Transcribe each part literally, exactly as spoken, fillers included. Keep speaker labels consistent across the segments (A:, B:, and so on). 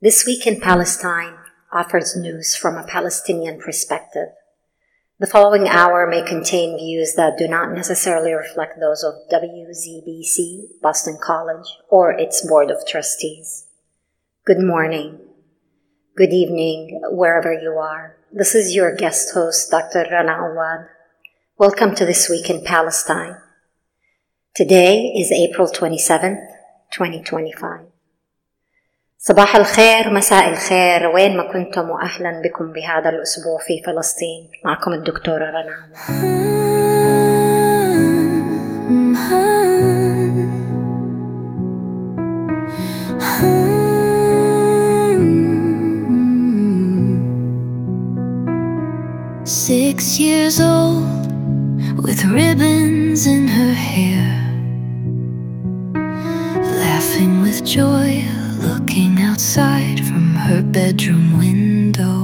A: This Week in Palestine offers news from a Palestinian perspective. The following hour may contain views that do not necessarily reflect those of W Z B C, Boston College, or its Board of Trustees. Good morning. Good evening, wherever you are. This is your guest host, Doctor Rana Awad. Welcome to This Week in Palestine. Today is April twenty-seventh, twenty twenty-five. صباح الخير، مساء الخير، وين ما كنتم، وأهلا بكم بهذا الأسبوع في فلسطين. معكم الدكتورة رنا.
B: Six years old, with ribbons in her hair, laughing with joy, looking outside from her bedroom window.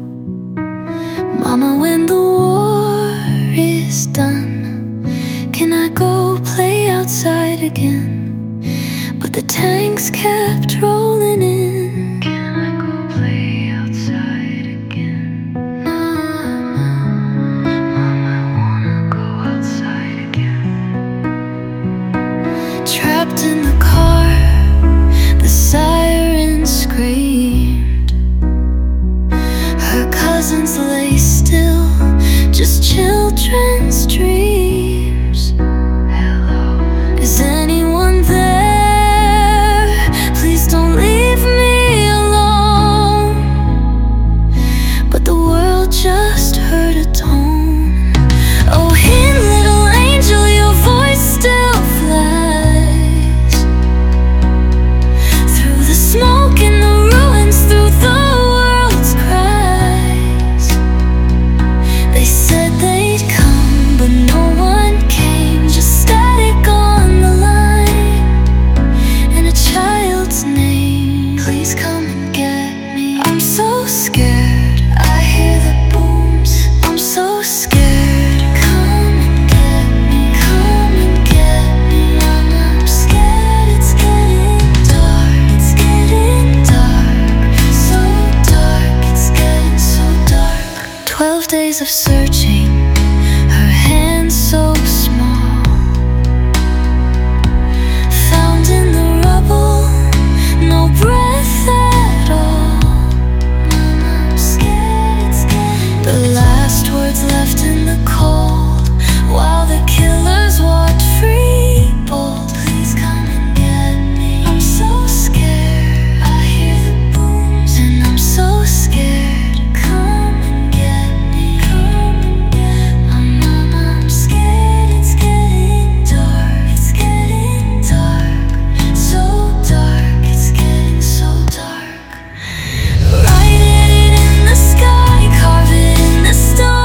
B: Mama, when the war is done, can I go play outside again? But the tanks kept rolling in. Can I go play outside again? No, no, Mama, I wanna go outside again. Trapped in the car, the siren screamed. Her cousins lay still, just children's dreams. Hello, is anyone there? Please don't leave me alone. But the world just heard a tone. Oh, hey, little angel, your voice still flies through the smoke and the ruins, through the world's cries. They said they'd come, but no one came. Just static on the line and a child's name. Please come and get me. I'm so scared, I hear the booms. I'm so scared. Come and get me, come and get me. Mama, I'm scared. It's getting dark, it's getting dark, so dark, it's getting so dark. Twelve days of searching, her hands so small, found in the rubble, no breath at all. Mama, I'm scared, it's getting the last words left in the cold, while the killers walked free, bold. Please come and get me. I'm so scared, I hear the booms, and I'm so scared. Come and get me, come and get me. Mama, I'm scared, it's getting dark, it's getting dark, so dark, it's getting so dark. Write it in the sky, carve it in the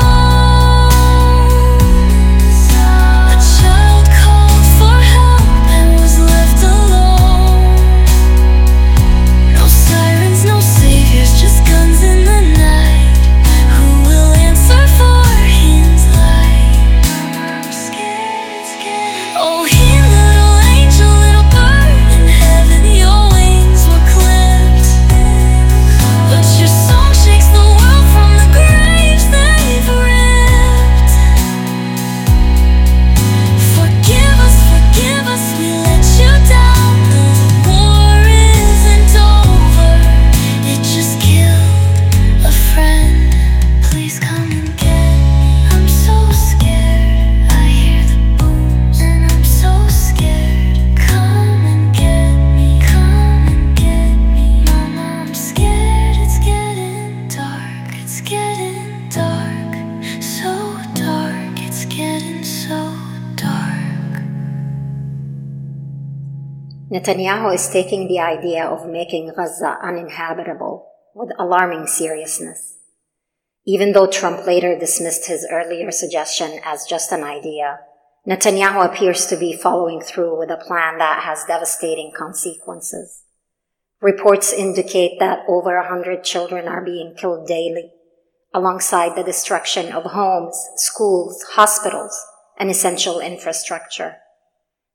B: stones. A child called for help and was left alone. No sirens, no saviors, just guns in the night. Who will answer for his life? Mama, I'm scared, it's getting. Oh, here, little angel, little bird in heaven, your wings were clipped, but your song shakes the world from the graves they've ripped. Forgive us, forgive us, we let you down. The war isn't over, it just killed a friend. Please come and get me. I'm so scared, I hear the booms, and I'm so scared. Come and get me, come and get me. Mama, I'm scared, it's getting dark, it's getting dark, so dark, it's getting so dark.
A: Netanyahu is taking the idea of making Gaza uninhabitable with alarming seriousness. Even though Trump later dismissed his earlier suggestion as just an idea, Netanyahu appears to be following through with a plan that has devastating consequences. Reports indicate that over a hundred children are being killed daily, alongside the destruction of homes, schools, hospitals, and essential infrastructure.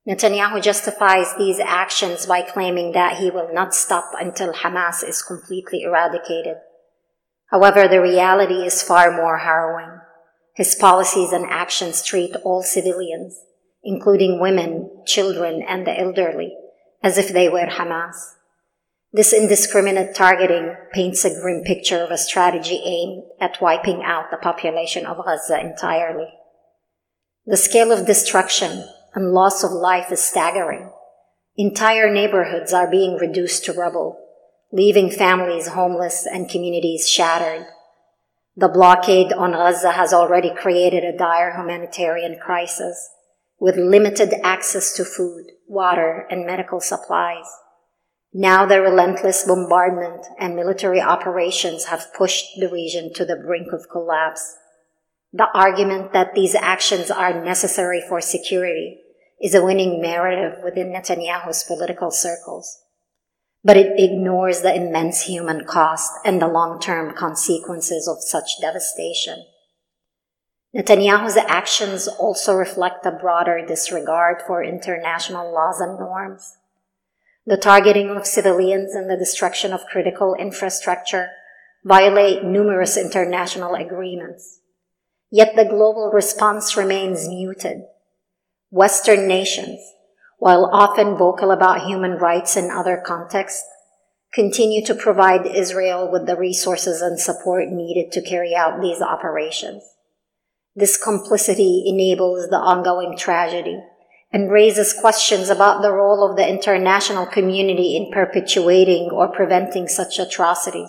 A: Netanyahu justifies these actions by claiming that he will not stop until Hamas is completely eradicated. However, the reality is far more harrowing. His policies and actions treat all civilians, including women, children, and the elderly, as if they were Hamas. This indiscriminate targeting paints a grim picture of a strategy aimed at wiping out the population of Gaza entirely. The scale of destruction and loss of life is staggering. Entire neighborhoods are being reduced to rubble, leaving families homeless and communities shattered. The blockade on Gaza has already created a dire humanitarian crisis, with limited access to food, water, and medical supplies. Now the relentless bombardment and military operations have pushed the region to the brink of collapse. The argument that these actions are necessary for security is a winning narrative within Netanyahu's political circles. But it ignores the immense human cost and the long-term consequences of such devastation. Netanyahu's actions also reflect a broader disregard for international laws and norms. The targeting of civilians and the destruction of critical infrastructure violate numerous international agreements. Yet the global response remains muted. Western nations, while often vocal about human rights in other contexts, continue to provide Israel with the resources and support needed to carry out these operations. This complicity enables the ongoing tragedy and raises questions about the role of the international community in perpetuating or preventing such atrocities.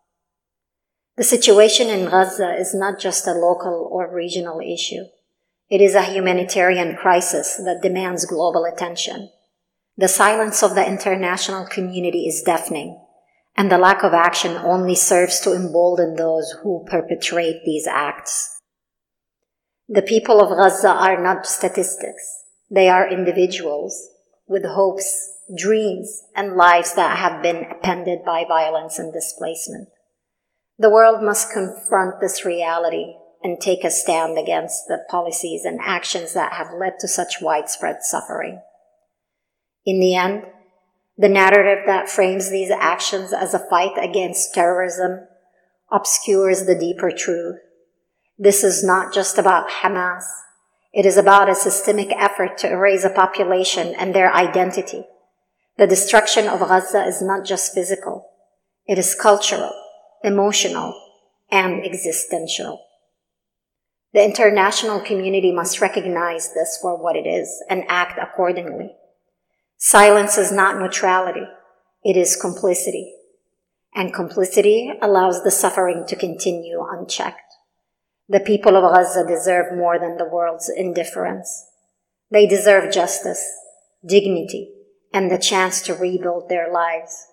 A: The situation in Gaza is not just a local or regional issue. It is a humanitarian crisis that demands global attention. The silence of the international community is deafening, and the lack of action only serves to embolden those who perpetrate these acts. The people of Gaza are not statistics. They are individuals with hopes, dreams, and lives that have been upended by violence and displacement. The world must confront this reality and take a stand against the policies and actions that have led to such widespread suffering. In the end, the narrative that frames these actions as a fight against terrorism obscures the deeper truth. This is not just about Hamas. It is about a systemic effort to erase a population and their identity. The destruction of Gaza is not just physical. It is cultural, emotional, and existential. The international community must recognize this for what it is and act accordingly. Silence is not neutrality. It is complicity. And complicity allows the suffering to continue unchecked. The people of Gaza deserve more than the world's indifference. They deserve justice, dignity, and the chance to rebuild their lives.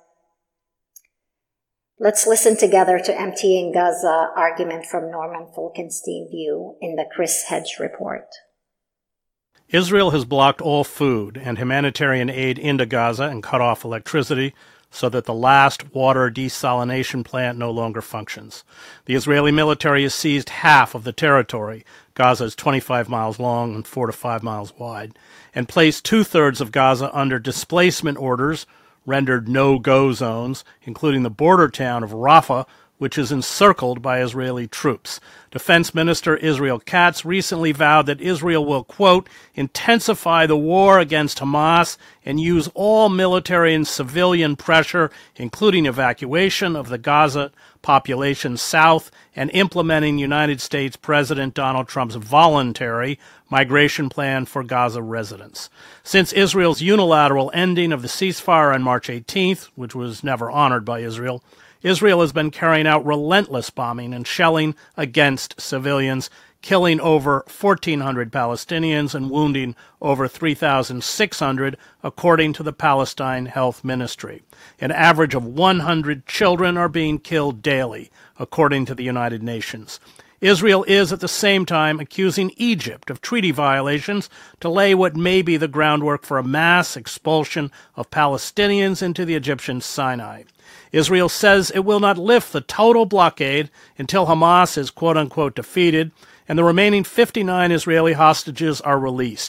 A: Let's listen together to Emptying Gaza argument from Norman Fulkenstein View in the Chris Hedge Report.
C: Israel has blocked all food and humanitarian aid into Gaza and cut off electricity so that the last water desalination plant no longer functions. The Israeli military has seized half of the territory. Gaza is twenty-five miles long and four to five miles wide, and placed two-thirds of Gaza under displacement orders, rendered no-go zones, including the border town of Rafah, which is encircled by Israeli troops. Defense Minister Israel Katz recently vowed that Israel will, quote, intensify the war against Hamas and use all military and civilian pressure, including evacuation of the Gaza population south and implementing United States President Donald Trump's voluntary migration plan for Gaza residents. Since Israel's unilateral ending of the ceasefire on March eighteenth, which was never honored by Israel, Israel has been carrying out relentless bombing and shelling against civilians, killing over fourteen hundred Palestinians and wounding over three thousand six hundred, according to the Palestine Health Ministry. An average of one hundred children are being killed daily, according to the United Nations. Israel is at the same time accusing Egypt of treaty violations to lay what may be the groundwork for a mass expulsion of Palestinians into the Egyptian Sinai. Israel says it will not lift the total blockade until Hamas is quote-unquote defeated and the remaining fifty-nine Israeli hostages are released.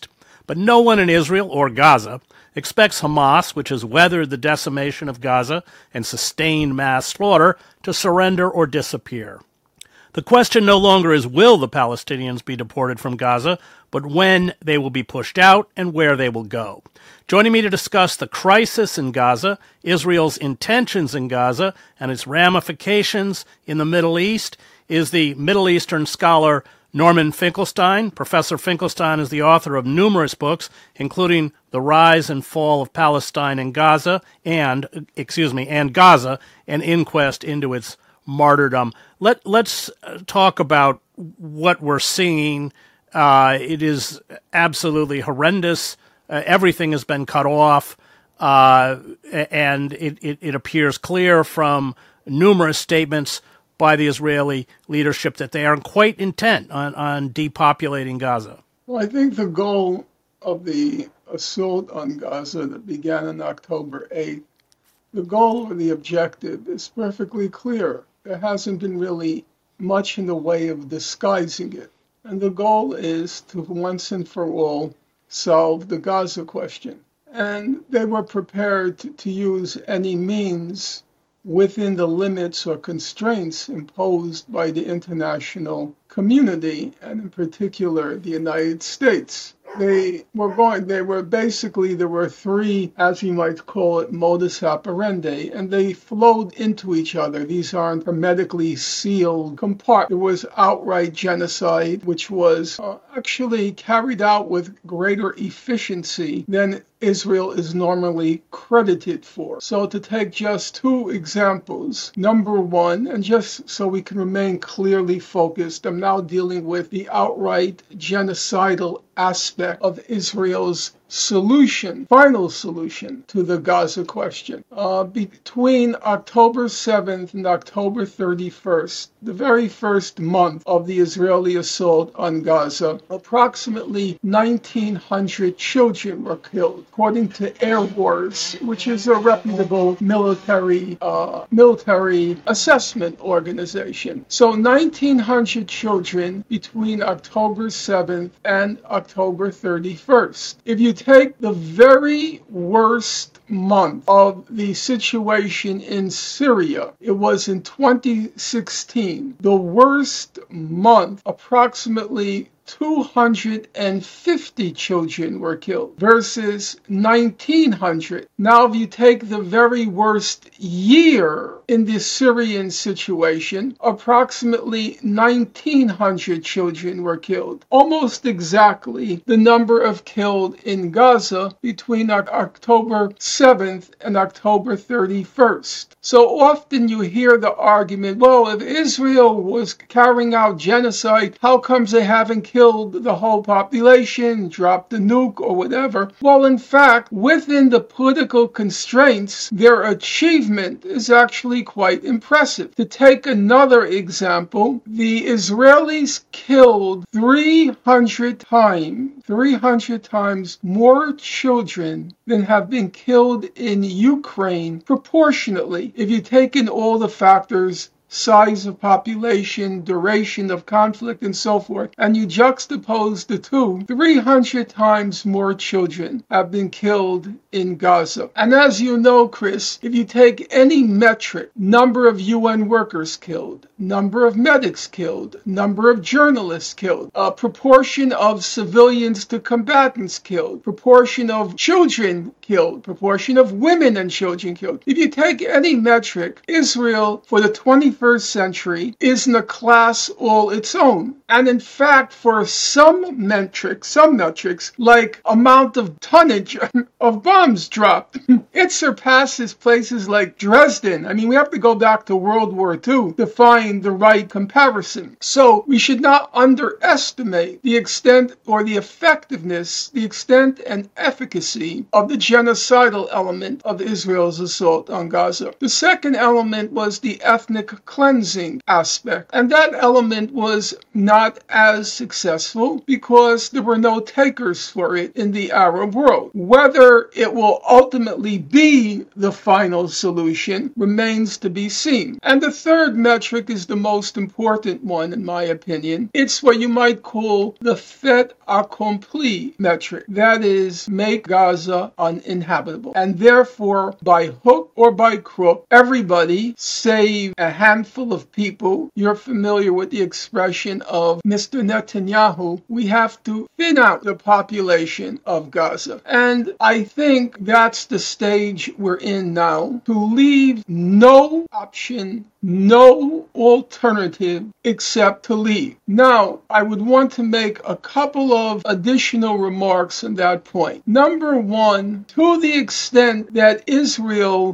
C: But no one in Israel or Gaza expects Hamas, which has weathered the decimation of Gaza and sustained mass slaughter, to surrender or disappear. The question no longer is will the Palestinians be deported from Gaza, but when they will be pushed out and where they will go. Joining me to discuss the crisis in Gaza, Israel's intentions in Gaza, and its ramifications in the Middle East is the Middle Eastern scholar Norman Finkelstein. Professor Finkelstein is the author of numerous books, including The Rise and Fall of Palestine and Gaza and, excuse me, and Gaza, an inquest into its martyrdom. Let, let's talk about what we're seeing. Uh, it is absolutely horrendous. Uh, everything has been cut off, uh, and it, it, it appears clear from numerous statements by the Israeli leadership that they are quite intent on, on depopulating Gaza.
D: Well, I think the goal of the assault on Gaza that began on October eighth, the goal or the objective is perfectly clear. There hasn't been really much in the way of disguising it. And the goal is to once and for all solve the Gaza question. And they were prepared to, to use any means within the limits or constraints imposed by the international community, and in particular the United States. They were going, they were basically, there were three, as we might call it, modus operandi, and they flowed into each other. These aren't hermetically sealed compartments. There was outright genocide, which was uh, actually carried out with greater efficiency than Israel is normally credited for. So to take just two examples, number one, and just so we can remain clearly focused, I'm now dealing with the outright genocidal aspect of Israel's solution, final solution to the Gaza question. Uh, between October seventh and October thirty-first, the very first month of the Israeli assault on Gaza, approximately nineteen hundred children were killed, according to Air Wars, which is a reputable military uh, military assessment organization. So nineteen hundred children between October seventh and October thirty-first. If you take the very worst month of the situation in Syria, it was in twenty sixteen. The worst month, approximately two hundred fifty children were killed versus nineteen hundred. Now, if you take the very worst year in the Syrian situation, approximately nineteen hundred children were killed. Almost exactly the number of killed in Gaza between October seventh and October thirty-first. So often you hear the argument, well, if Israel was carrying out genocide, how comes they haven't killed killed the whole population, dropped the nuke or whatever? Well, in fact, within the political constraints, their achievement is actually quite impressive. To take another example, the Israelis killed three hundred times, three hundred times more children than have been killed in Ukraine proportionately. If you take in all the factors, size of population, duration of conflict, and so forth, and you juxtapose the two, three hundred times more children have been killed in Gaza. And as you know, Chris, if you take any metric, number of U N workers killed, number of medics killed, number of journalists killed, a proportion of civilians to combatants killed, proportion of children killed, proportion of women and children killed. If you take any metric, Israel for the twenty-first century is in a class all its own. And in fact, for some metrics, some metrics, like amount of tonnage of bombs dropped, it surpasses places like Dresden. I mean, we have to go back to World War Two to find the right comparison. So we should not underestimate the extent or the effectiveness, the extent and efficacy of the genocidal element of Israel's assault on Gaza. The second element was the ethnic cleansing aspect, and that element was not not as successful because there were no takers for it in the Arab world. Whether it will ultimately be the final solution remains to be seen. And the third metric is the most important one, in my opinion. It's what you might call the fait accompli metric. That is, make Gaza uninhabitable. And therefore, by hook or by crook, everybody, save a handful of people, you're familiar with the expression of Mister Netanyahu, we have to thin out the population of Gaza. And I think that's the stage we're in now, to leave no option, no alternative except to leave. Now, I would want to make a couple of additional remarks on that point. Number one, to the extent that Israel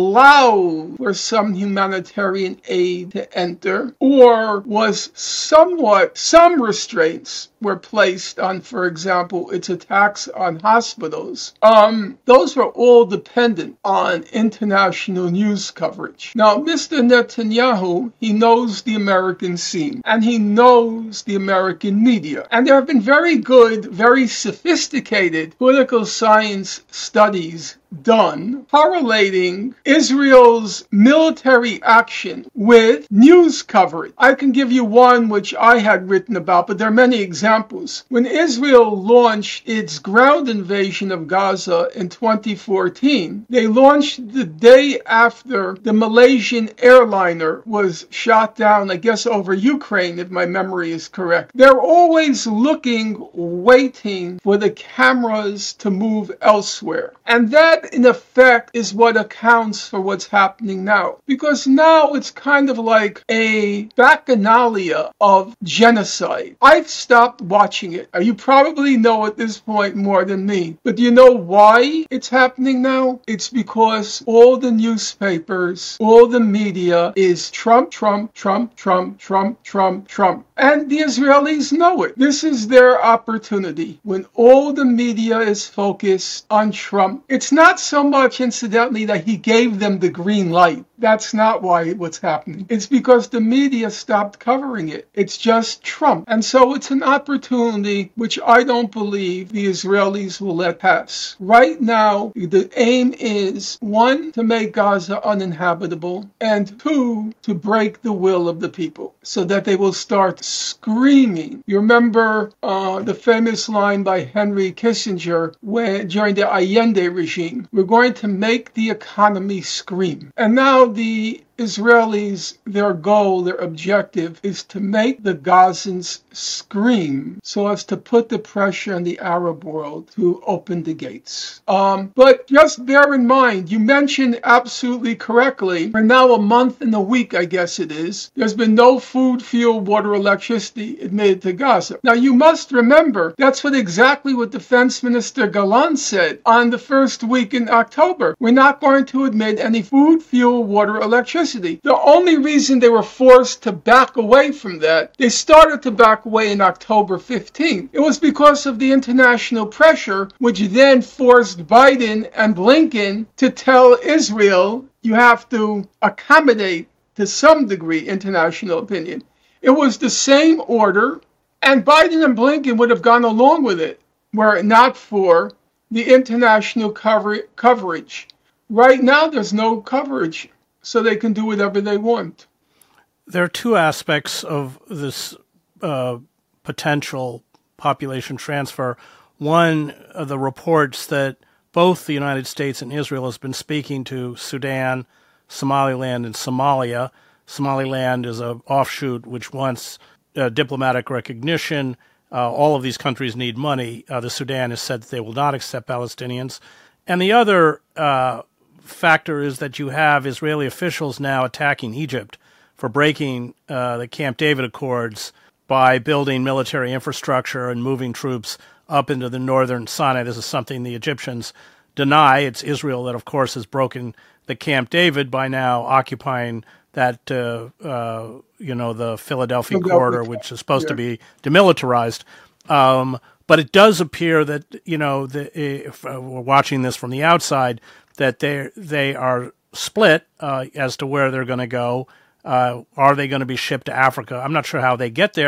D: allowed for some humanitarian aid to enter, or was somewhat, some restraints were placed on, for example, its attacks on hospitals, um, those were all dependent on international news coverage. Now, Mister Netanyahu, he knows the American scene, and he knows the American media. And there have been very good, very sophisticated political science studies done correlating Israel's military action with news coverage. I can give you one which I had written about, but there are many examples. When Israel launched its ground invasion of Gaza in twenty fourteen, they launched the day after the Malaysian airliner was shot down, I guess over Ukraine, if my memory is correct. They're always looking, waiting for the cameras to move elsewhere. And that, in effect, is what accounts for what's happening now. Because now it's kind of like a bacchanalia of genocide. I've stopped watching it. You probably know at this point more than me. But do you know why it's happening now? It's because all the newspapers, all the media is Trump, Trump, Trump, Trump, Trump, Trump, Trump. And the Israelis know it. This is their opportunity. When all the media is focused on Trump, it's not so much, incidentally, that he gave them the green light. That's not why what's happening. It's because the media stopped covering it. It's just Trump. And so it's an opportunity which I don't believe the Israelis will let pass. Right now, the aim is, one, to make Gaza uninhabitable, and two, to break the will of the people so that they will start screaming. You remember uh, the famous line by Henry Kissinger when, during the Allende regime, we're going to make the economy scream. And now the Israelis, their goal, their objective is to make the Gazans scream so as to put the pressure on the Arab world to open the gates. Um, but just bear in mind, you mentioned absolutely correctly, for now a month and a week, I guess it is, there's been no food, fuel, water, electricity admitted to Gaza. Now you must remember, that's what exactly what Defense Minister Gallant said on the first week in October. We're not going to admit any food, fuel, water, electricity. The only reason they were forced to back away from that, they started to back away in October fifteenth. It was because of the international pressure, which then forced Biden and Blinken to tell Israel, you have to accommodate to some degree international opinion. It was the same order, and Biden and Blinken would have gone along with it were it not for the international cover- coverage. Right now, there's no coverage, so they can do whatever they want.
C: There are two aspects of this uh, potential population transfer. One, uh, the reports that both the United States and Israel has been speaking to Sudan, Somaliland, and Somalia. Somaliland is an offshoot which wants uh, diplomatic recognition. Uh, all of these countries need money. Uh, the Sudan has said that they will not accept Palestinians. And the other uh, factor is that you have Israeli officials now attacking Egypt for breaking uh, the Camp David Accords by building military infrastructure and moving troops up into the northern Sinai. This is something the Egyptians deny. It's Israel that, of course, has broken the Camp David by now occupying that, uh, uh, you know, the Philadelphia corridor, which is supposed yeah. to be demilitarized. Um, but it does appear that, you know, the, if uh, we're watching this from the outside, that they they are split uh, as to where they're going to go. Uh, are they going to be shipped to Africa? I'm not sure how they get there.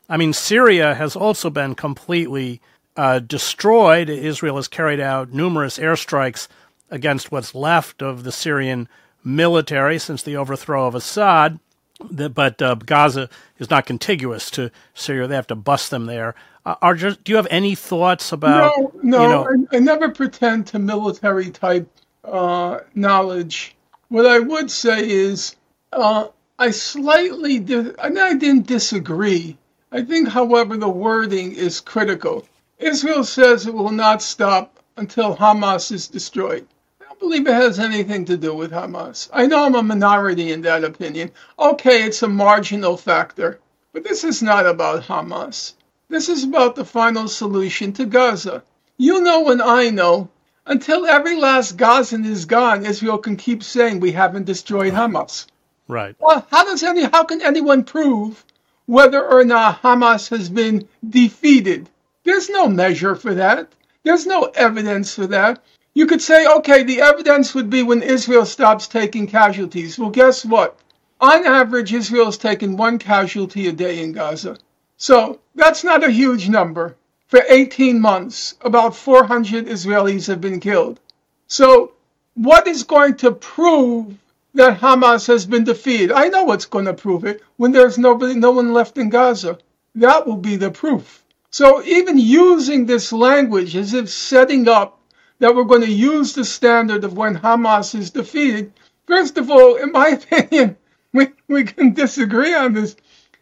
C: I mean, Syria has also been completely uh, destroyed. Israel has carried out numerous airstrikes against what's left of the Syrian military since the overthrow of Assad. But uh, Gaza is not contiguous to Syria. They have to bust them there. Uh, are just, do you have any thoughts about?
D: No, no.
C: You know,
D: I, I never pretend to military type uh, knowledge. What I would say is uh, I slightly, di- I, mean, I didn't disagree. I think, however, the wording is critical. Israel says it will not stop until Hamas is destroyed. I don't believe it has anything to do with Hamas. I know I'm a minority in that opinion. Okay, it's a marginal factor, but this is not about Hamas. This is about the final solution to Gaza. You know and I know, until every last Gazan is gone, Israel can keep saying we haven't destroyed Hamas.
C: right.
D: Well, how does any, how can anyone prove whether or not Hamas has been defeated? There's no measure for that. There's no evidence for that. You could say, okay, the evidence would be when Israel stops taking casualties. Well, guess what? On average, Israel's taken one casualty a day in Gaza. So that's not a huge number. For eighteen months, about four hundred Israelis have been killed. So what is going to prove that Hamas has been defeated? I know what's going to prove it. When there's nobody, no one left in Gaza, that will be the proof. So even using this language as if setting up that we're going to use the standard of when Hamas is defeated, first of all, in my opinion, we, we can disagree on this.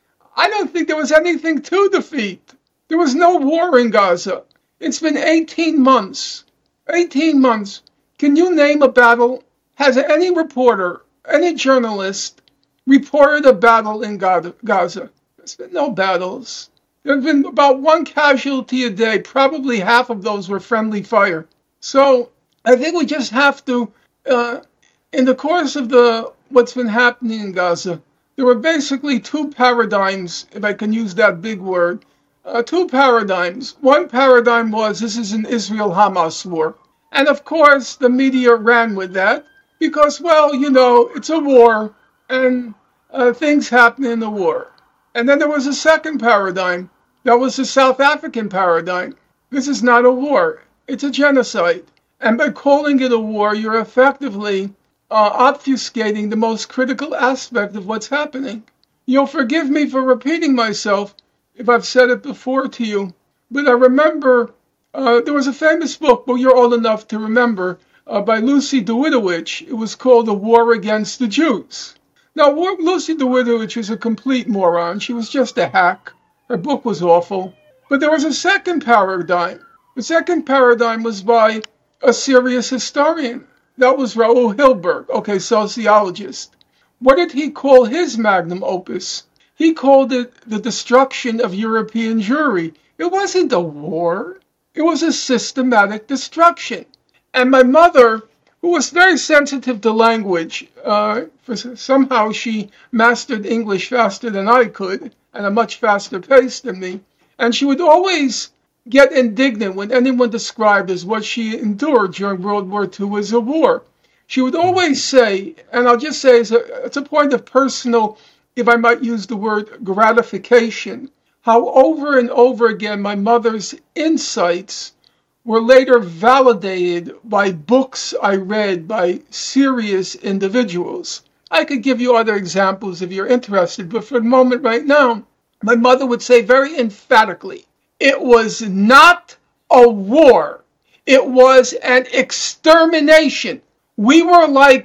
D: I don't think there was anything to defeat. There was no war in Gaza. It's been eighteen months. eighteen months. Can you name a battle? Has any reporter, any journalist reported a battle in Gaza? There's been no battles. There have been about one casualty a day. Probably half of those were friendly fire. So I think we just have to, uh, in the course of the what's been happening in Gaza, there were basically two paradigms, if I can use that big word, uh, two paradigms. One paradigm was this is an Israel-Hamas war. And of course, the media ran with that because, well, you know, it's a war and uh, things happen in the war. And then there was a second paradigm. That was the South African paradigm. This is not a war. It's a genocide. And by calling it a war, you're effectively uh, obfuscating the most critical aspect of what's happening. You'll forgive me for repeating myself if I've said it before to you, but I remember uh, there was a famous book, well, you're old enough to remember, uh, by Lucy Dawidowich. It was called The War Against the Jews. Now, Lucy Dawidowich was a complete moron. She was just a hack. Her book was awful. But there was a second paradigm. The second paradigm was by a serious historian. That was Raoul Hilberg, okay, sociologist. What did he call his magnum opus? He called it the destruction of European Jewry. It wasn't a war. It was a systematic destruction. And my mother, who was very sensitive to language, uh, for somehow she mastered English faster than I could, at a much faster pace than me. And she would always get indignant when anyone described as what she endured during World War Two as a war. She would always say, and I'll just say it's a, it's a point of personal, if I might use the word, gratification, how over and over again my mother's insights were later validated by books I read by serious individuals. I could give you other examples if you're interested, but for the moment right now, my mother would say very emphatically, it was not a war. It was an extermination. We were like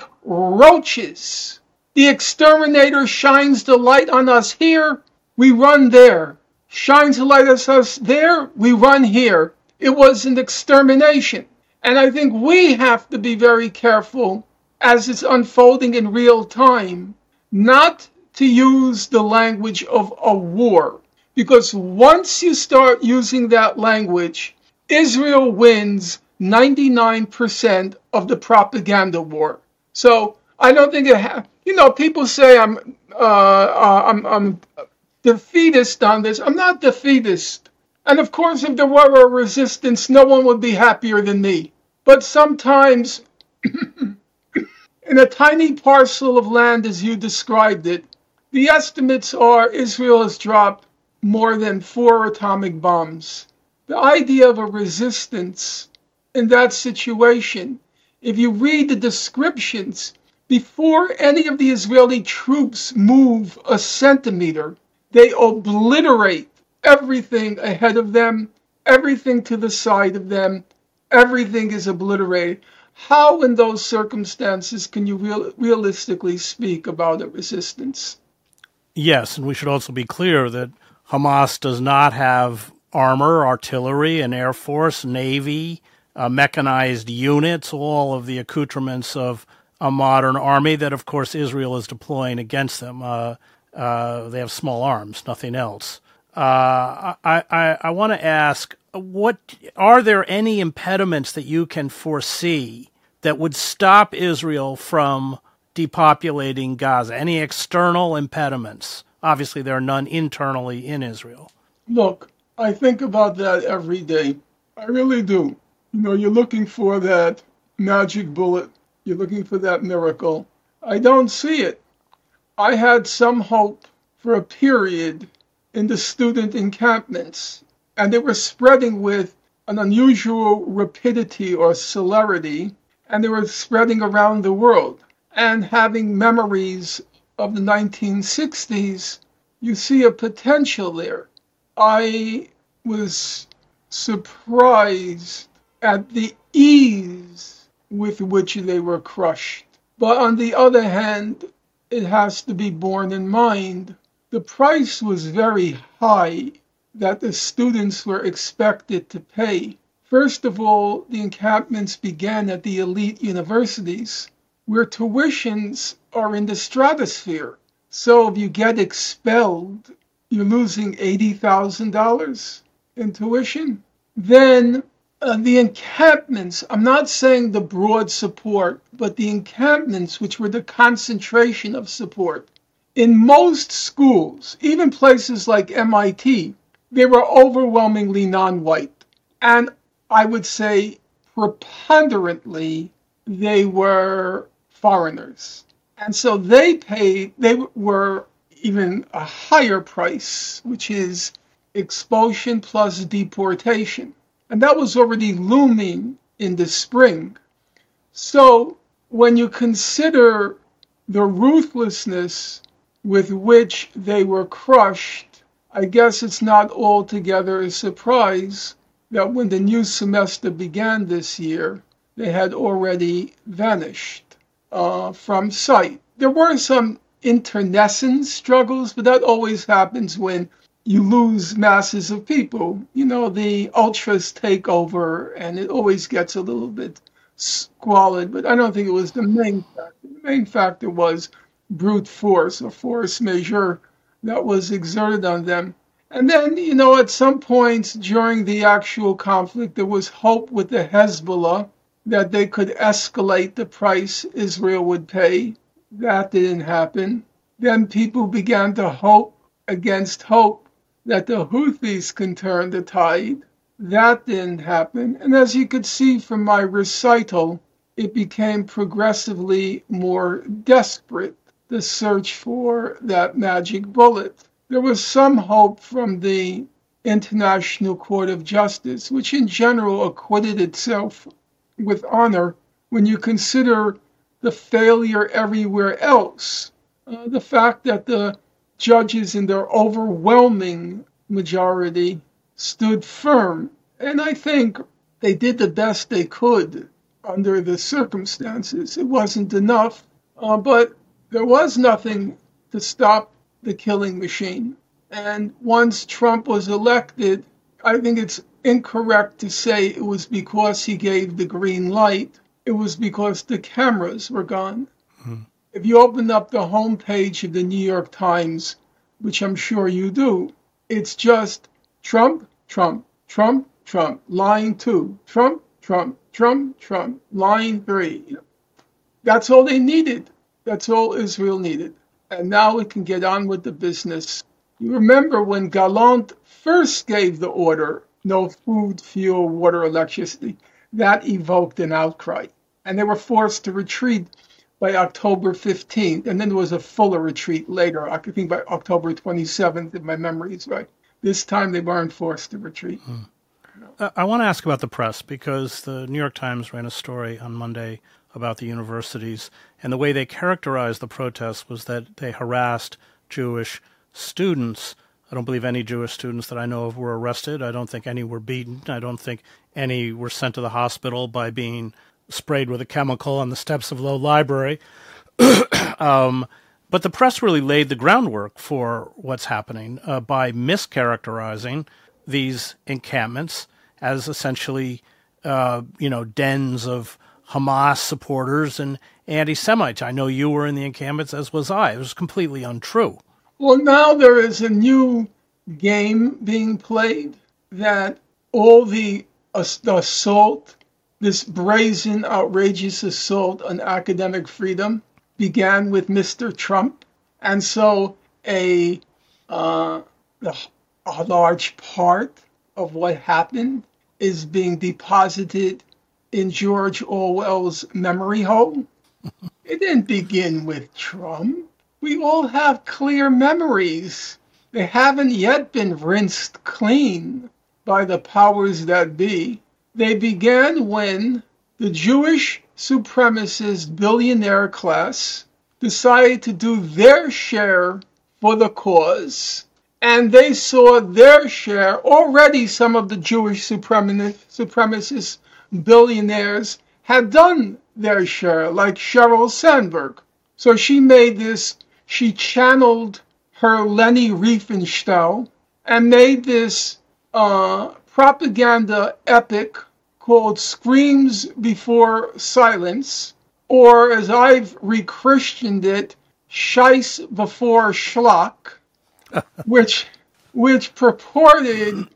D: roaches. The exterminator shines the light on us here, we run there. Shines the light on us there, we run here. It was an extermination. And I think we have to be very careful as it's unfolding in real time, not to use the language of a war. Because once you start using that language, Israel wins ninety-nine percent of the propaganda war. So I don't think it ha- you know, people say I'm, uh, uh, I'm, I'm defeatist on this. I'm not defeatist. And of course, if there were a resistance, no one would be happier than me. But sometimes, in a tiny parcel of land as you described it, the estimates are Israel has dropped more than four atomic bombs. The idea of a resistance in that situation, if you read the descriptions, before any of the Israeli troops move a centimeter, they obliterate everything ahead of them, everything to the side of them, everything is obliterated. How in those circumstances can you real, realistically speak about a resistance?
C: Yes, and we should also be clear that Hamas does not have armor, artillery, an air force, navy, uh, mechanized units, all of the accoutrements of a modern army that, of course, Israel is deploying against them. Uh, uh, they have small arms, nothing else. Uh, I, I, I want to ask, what are there any impediments that you can foresee that would stop Israel from depopulating Gaza? Any external impediments? Obviously, there are none internally in Israel.
D: Look, I think about that every day. I really do. You know, you're looking for that magic bullet. You're looking for that miracle. I don't see it. I had some hope for a period in the student encampments, and they were spreading with an unusual rapidity or celerity, and they were spreading around the world. And having memories of the nineteen sixties, you see a potential there. I was surprised at the ease with which they were crushed. But on the other hand, it has to be borne in mind, the price was very high that the students were expected to pay. First of all, the encampments began at the elite universities, where tuitions are in the stratosphere. So if you get expelled, you're losing eighty thousand dollars in tuition. Then uh, the encampments, I'm not saying the broad support, but the encampments, which were the concentration of support. In most schools, even places like M I T, they were overwhelmingly non-white. And I would say preponderantly, they were foreigners. And so they paid, they were even a higher price, which is expulsion plus deportation. And that was already looming in the spring. So when you consider the ruthlessness with which they were crushed, I guess it's not altogether a surprise that when the new semester began this year, they had already vanished uh, from sight. There were some internecine struggles, but that always happens when you lose masses of people. You know, the ultras take over, and it always gets a little bit squalid, but I don't think it was the main factor. The main factor was brute force, or force majeure, that was exerted on them. And then, you know, at some points during the actual conflict, there was hope with the Hezbollah that they could escalate the price Israel would pay. That didn't happen. Then people began to hope against hope that the Houthis can turn the tide. That didn't happen. And as you could see from my recital, it became progressively more desperate, the search for that magic bullet. There was some hope from the International Court of Justice, which in general acquitted itself with honor when you consider the failure everywhere else. Uh, the fact that the judges in their overwhelming majority stood firm. And I think they did the best they could under the circumstances. It wasn't enough, uh, but there was nothing to stop the killing machine. And once Trump was elected, I think it's incorrect to say it was because he gave the green light. It was because the cameras were gone. Mm-hmm. If you open up the homepage of the New York Times, which I'm sure you do, it's just Trump, Trump, Trump, Trump, line two, Trump, Trump, Trump, Trump, line three. That's all they needed. That's all Israel needed. And now it can get on with the business. You remember when Gallant first gave the order, no food, fuel, water, electricity, that evoked an outcry. And they were forced to retreat by October fifteenth. And then there was a fuller retreat later, I think by October twenty-seventh, if my memory is right. This time they weren't forced to retreat.
C: Mm. Uh, I want to ask about the press, because the New York Times ran a story on Monday about the universities, and the way they characterized the protests was that they harassed Jewish students. I don't believe any Jewish students that I know of were arrested. I don't think any were beaten. I don't think any were sent to the hospital by being sprayed with a chemical on the steps of Low Library. um, but the press really laid the groundwork for what's happening uh, by mischaracterizing these encampments as essentially, uh, you know, dens of Hamas supporters and anti-Semites. I know you were in the encampments, as was I. It was completely untrue.
D: Well, now there is a new game being played that all the, uh, the assault, this brazen, outrageous assault on academic freedom began with Mister Trump. And so a, uh, a large part of what happened is being deposited in George Orwell's memory hole. It didn't begin with Trump. We all have clear memories. They haven't yet been rinsed clean by the powers that be. They began when the Jewish supremacist billionaire class decided to do their share for the cause, and they saw their share. Already some of the Jewish supremacist billionaires had done their share, like Sheryl Sandberg. So she made this, she channeled her Leni Riefenstahl and made this uh, propaganda epic called Screams Before Silence, or as I've re-Christianed it, Scheiss Before Schlock, which which purported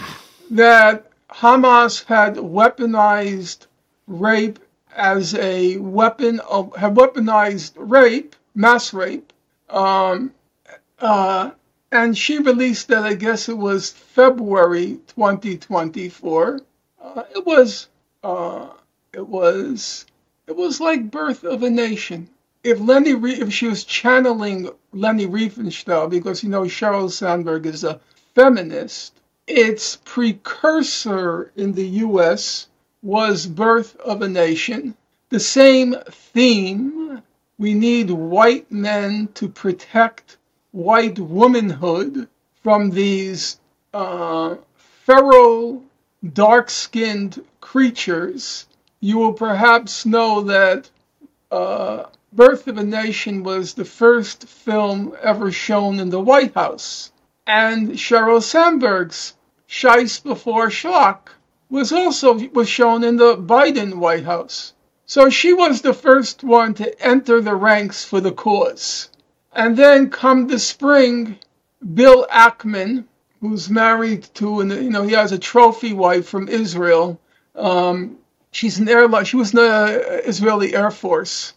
D: that Hamas had weaponized rape as a weapon of, had weaponized rape, mass rape, um, uh, and she released that, I guess it was February twenty twenty-four. Uh, it was, uh, it was, it was like Birth of a Nation. If Leni, if she was channeling Leni Riefenstahl, because you know Sheryl Sandberg is a feminist, its precursor in the U S was Birth of a Nation. The same theme: we need white men to protect white womanhood from these uh, feral, dark-skinned creatures. You will perhaps know that uh, Birth of a Nation was the first film ever shown in the White House. And Sheryl Sandberg's Scheiss Before Schlock was also was shown in the Biden White House. So she was the first one to enter the ranks for the cause. And then come the spring, Bill Ackman, who's married to, an, you know, he has a trophy wife from Israel. Um, she's an airline. She was in the Israeli Air Force.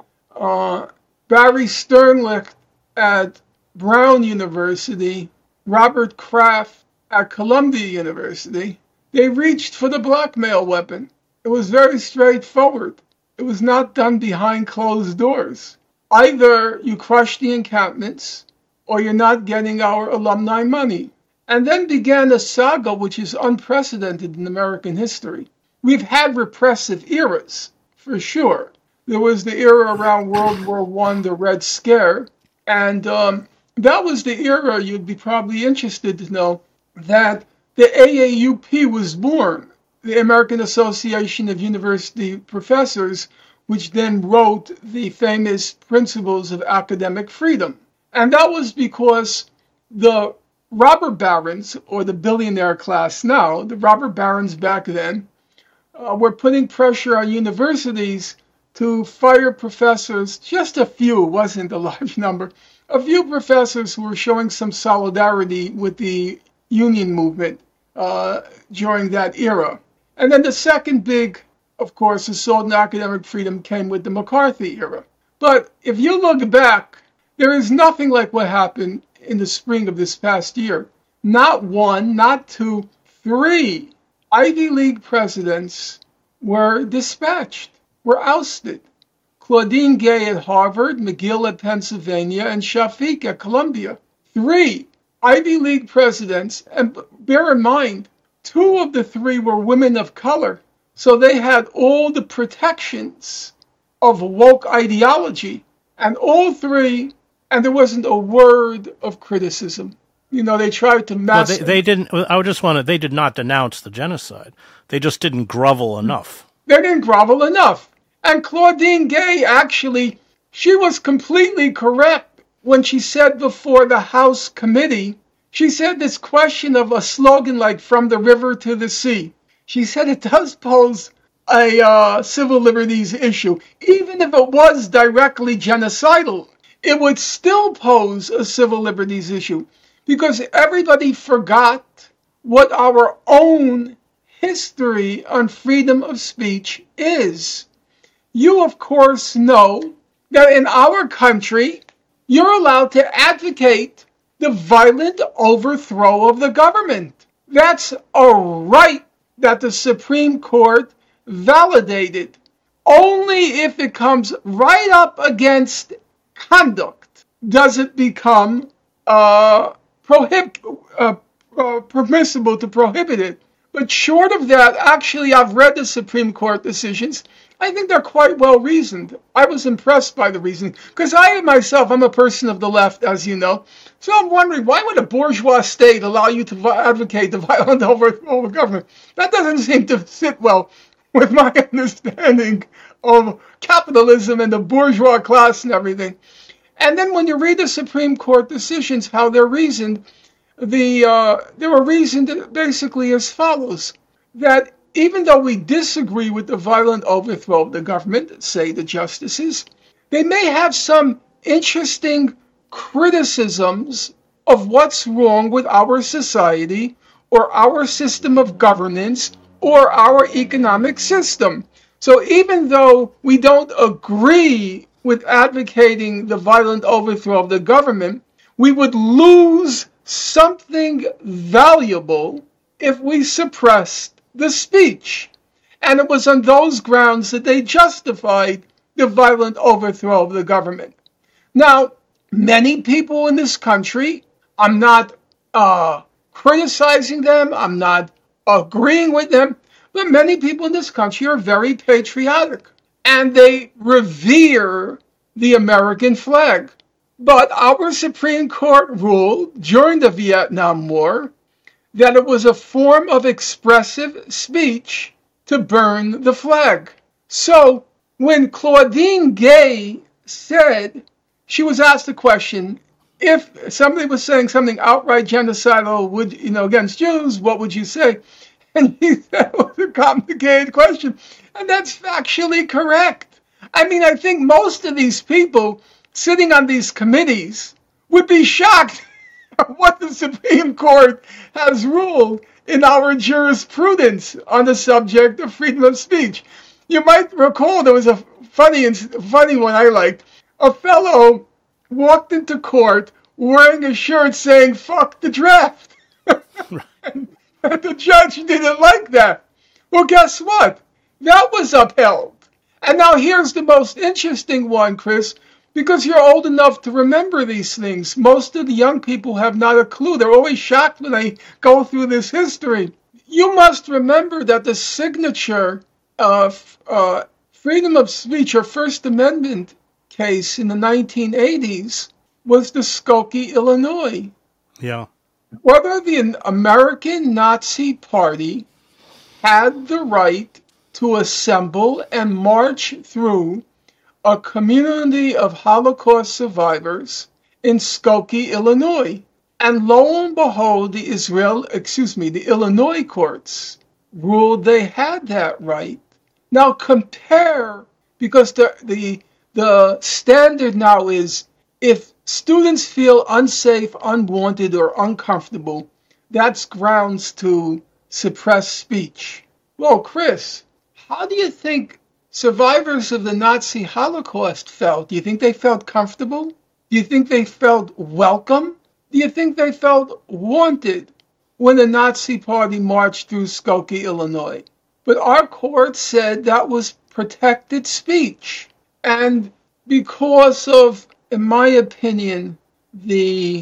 D: Uh, Barry Sternlicht at Brown University, Robert Kraft at Columbia University. They reached for the blackmail weapon. It was very straightforward. It was not done behind closed doors. Either you crush the encampments, or you're not getting our alumni money. And then began a saga which is unprecedented in American history. We've had repressive eras, for sure. There was the era around World War One, the Red Scare, and um, that was the era, you'd be probably interested to know, that the A A U P was born, the American Association of University Professors, which then wrote the famous Principles of Academic Freedom. And that was because the robber barons, or the billionaire class now, the robber barons back then, uh, were putting pressure on universities to fire professors, just a few, it wasn't a large number, a few professors who were showing some solidarity with the union movement uh, during that era. And then the second big, of course, assault on academic freedom came with the McCarthy era. But if you look back, there is nothing like what happened in the spring of this past year. Not one, not two, three Ivy League presidents were dispatched, were ousted. Claudine Gay at Harvard, McGill at Pennsylvania, and Shafiq at Columbia. Three Ivy League presidents, and bear in mind, two of the three were women of color, so they had all the protections of woke ideology, and all three, and there wasn't a word of criticism. You know, they tried to mask.
C: Well, they, they didn't. I just want to. They did not denounce the genocide. They just didn't grovel enough.
D: They didn't grovel enough. And Claudine Gay, actually, she was completely correct when she said before the House committee, she said this question of a slogan like "from the river to the sea." She said it does pose a uh, civil liberties issue, even if it was directly genocidal. It would still pose a civil liberties issue. Because everybody forgot what our own history on freedom of speech is. You, of course, know that in our country, you're allowed to advocate the violent overthrow of the government. That's a right that the Supreme Court validated. Only if it comes right up against conduct does it become uh, Prohib- uh, uh, permissible to prohibit it. But short of that, actually, I've read the Supreme Court decisions. I think they're quite well reasoned. I was impressed by the reasoning. Because I myself, I'm a person of the left, as you know. So I'm wondering, why would a bourgeois state allow you to advocate the violent overthrow of government? That doesn't seem to sit well with my understanding of capitalism and the bourgeois class and everything. And then when you read the Supreme Court decisions, how they're reasoned, the uh, they were reasoned basically as follows, that even though we disagree with the violent overthrow of the government, say the justices, they may have some interesting criticisms of what's wrong with our society or our system of governance or our economic system. So even though we don't agree with advocating the violent overthrow of the government, we would lose something valuable if we suppressed the speech. And it was on those grounds that they justified the violent overthrow of the government. Now, many people in this country, I'm not uh, criticizing them, I'm not agreeing with them, but many people in this country are very patriotic. And they revere the American flag. But our Supreme Court ruled during the Vietnam War that it was a form of expressive speech to burn the flag. So when Claudine Gay said, she was asked the question, if somebody was saying something outright genocidal, would you know, against Jews, what would you say? And he said it was a complicated question. And that's factually correct. I mean, I think most of these people sitting on these committees would be shocked at what the Supreme Court has ruled in our jurisprudence on the subject of freedom of speech. You might recall there was a funny, funny one I liked. A fellow walked into court wearing a shirt saying, "Fuck the draft." And the judge didn't like that. Well, guess what? That was upheld. And now here's the most interesting one, Chris, because you're old enough to remember these things. Most of the young people have not a clue. They're always shocked when they go through this history. You must remember that the signature of uh, freedom of speech or First Amendment case in the nineteen eighties was the Skokie, Illinois.
C: Yeah.
D: Whether the American Nazi Party had the right to assemble and march through a community of Holocaust survivors in Skokie, Illinois. And lo and behold, the Israel, excuse me, the Illinois courts ruled they had that right. Now compare, because the the the standard now is if students feel unsafe, unwanted, or uncomfortable, that's grounds to suppress speech. Well, Chris, how do you think survivors of the Nazi Holocaust felt? Do you think they felt comfortable? Do you think they felt welcome? Do you think they felt wanted when the Nazi Party marched through Skokie, Illinois? But our court said that was protected speech. And because of, in my opinion, the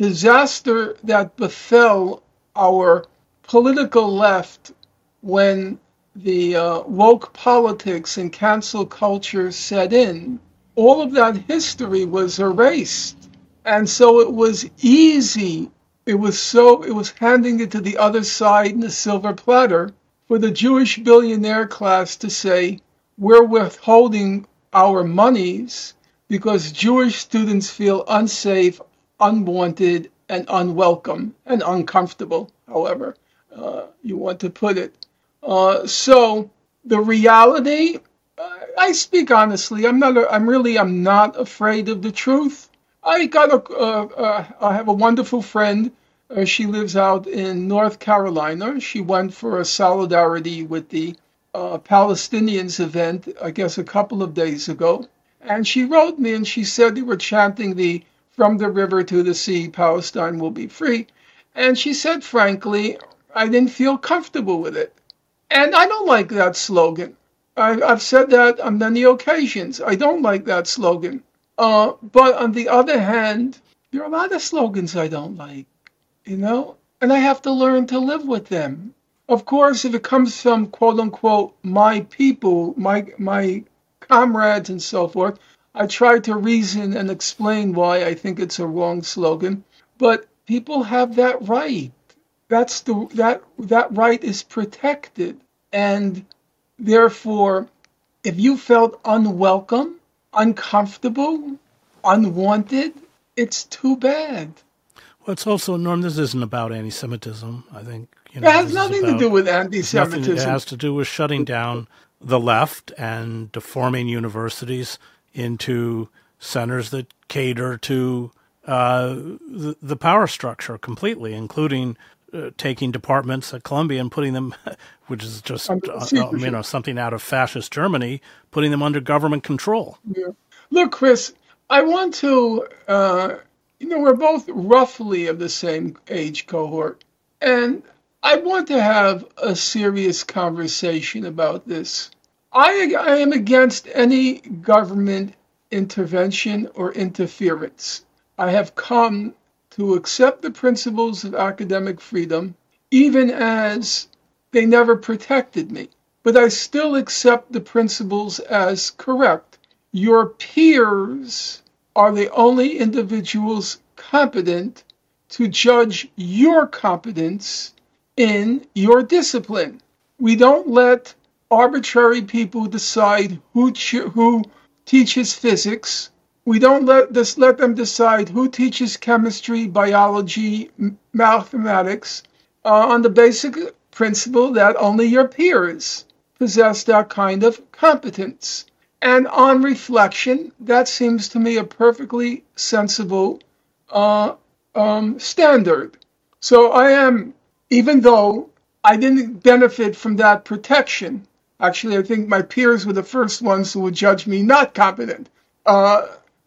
D: disaster that befell our political left when the uh, woke politics and cancel culture set in, all of that history was erased. And so it was easy. It was so, it was handing it to the other side in a silver platter for the Jewish billionaire class to say, we're withholding our monies because Jewish students feel unsafe, unwanted, and unwelcome, and uncomfortable, however uh, you want to put it. Uh, so the reality, uh, I speak honestly. I'm not. A, I'm really. I'm not afraid of the truth. I got a. Uh, uh, I have a wonderful friend. Uh, she lives out in North Carolina. She went for a solidarity with the uh, Palestinians event, I guess, a couple of days ago. And she wrote me and she said they were chanting the "From the river to the sea, Palestine will be free." And she said, frankly, I didn't feel comfortable with it. And I don't like that slogan. I, I've said that on many occasions. I don't like that slogan. Uh, but on the other hand, there are a lot of slogans I don't like, you know, and I have to learn to live with them. Of course, if it comes from, quote unquote, my people, my my comrades and so forth, I try to reason and explain why I think it's a wrong slogan. But people have that right. That's the that that right is protected, and therefore, if you felt unwelcome, uncomfortable, unwanted, it's too bad.
C: Well, it's also, Norm, this isn't about anti-Semitism. I think you know,
D: it has nothing
C: about,
D: to do with anti-Semitism.
C: It has to do with shutting down the left and deforming universities into centers that cater to uh, the, the power structure completely, including Uh, taking departments at Columbia and putting them, which is just uh, uh, you know something out of fascist Germany, putting them under government control.
D: Yeah. Look, Chris, I want to, uh, you know, we're both roughly of the same age cohort, and I want to have a serious conversation about this. I, I am against any government intervention or interference. I have come to accept the principles of academic freedom, even as they never protected me. But I still accept the principles as correct. Your peers are the only individuals competent to judge your competence in your discipline. We don't let arbitrary people decide who ch- who teaches physics. We don't let this let them decide who teaches chemistry, biology, m- mathematics, uh, on the basic principle that only your peers possess that kind of competence. And on reflection, that seems to me a perfectly sensible uh, um, standard. So I am, even though I didn't benefit from that protection, actually I think my peers were the first ones who would judge me not competent. Uh,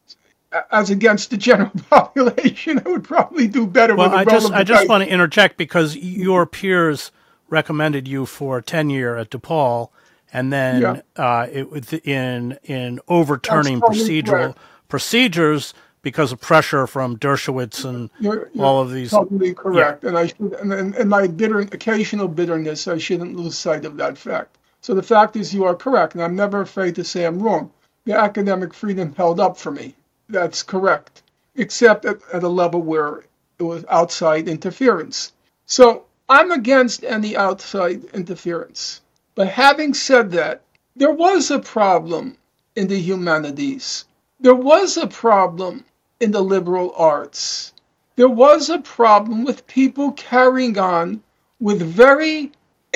D: As against the general population, I would probably do better.
C: Well,
D: with
C: I just I just want to interject because your peers recommended you for tenure at DePaul, and then yeah. uh, it in in overturning totally procedural correct. procedures because of pressure from Dershowitz and
D: you're, you're
C: all of these.
D: Totally correct,
C: yeah.
D: and I should, and, and, and my bitter, occasional bitterness, I shouldn't lose sight of that fact. So the fact is, you are correct, and I'm never afraid to say I'm wrong. The academic freedom held up for me. That's correct, except at, at a level where it was outside interference. So I'm against any outside interference. But having said that, there was a problem in the humanities. There was a problem in the liberal arts. There was a problem with people carrying on with very